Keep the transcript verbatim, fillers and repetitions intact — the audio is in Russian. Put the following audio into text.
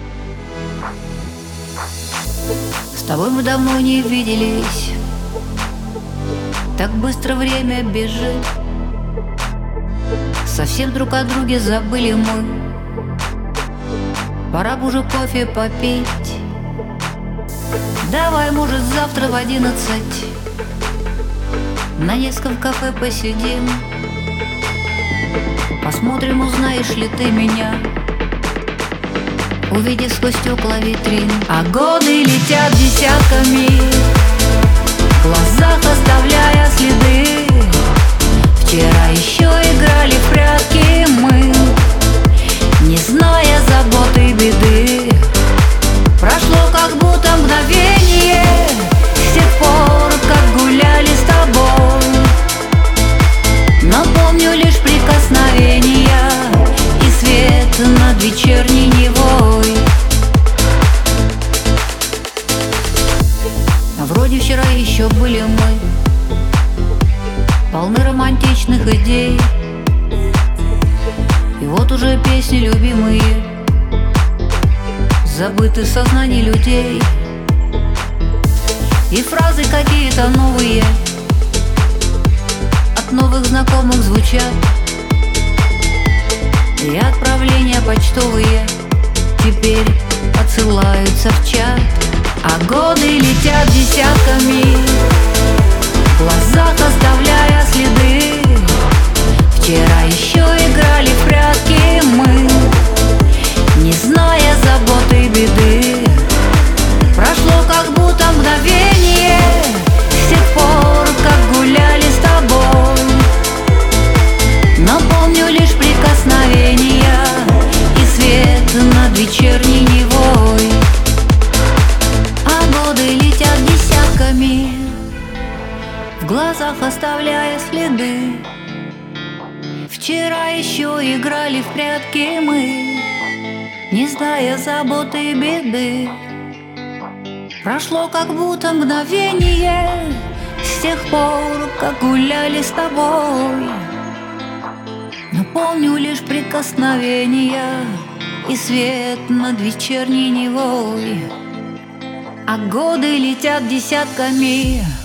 С тобой мы давно не виделись, так быстро время бежит. Совсем друг о друге забыли мы. Пора бы уже кофе попить. Давай, может, завтра в одиннадцать на Невском кафе посидим. Посмотрим, узнаешь ли ты меня, увидев сквозь стекла витрин. А годы летят десятками, в глазах оставляя следы. Вчера еще играли в прятки мы, не зная забот и беды. Прошло как будто мгновение с тех пор, как гуляли с тобой. Но помню лишь прикосновения и свет над вечерней Невой. А вроде вчера еще были мы полны романтичных идей. И вот уже песни любимые забыты в сознании людей. И фразы какие-то новые от новых знакомых звучат. И отправления почтовые теперь отсылаются в чат. А годы летят десятками, в глазах оставляя следы. Вчера еще играли в прятки мы, не зная забот и беды. Прошло как будто мгновение с тех пор, как гуляли с тобой. Но помню лишь прикосновения и свет над вечерней Невой. А годы летят десятками, в глазах оставляя следы. Вчера еще играли в прятки мы, не зная заботы и беды. Прошло как будто мгновение с тех пор, как гуляли с тобой. Но помню лишь прикосновения и свет над вечерней Невой. А годы летят десятками,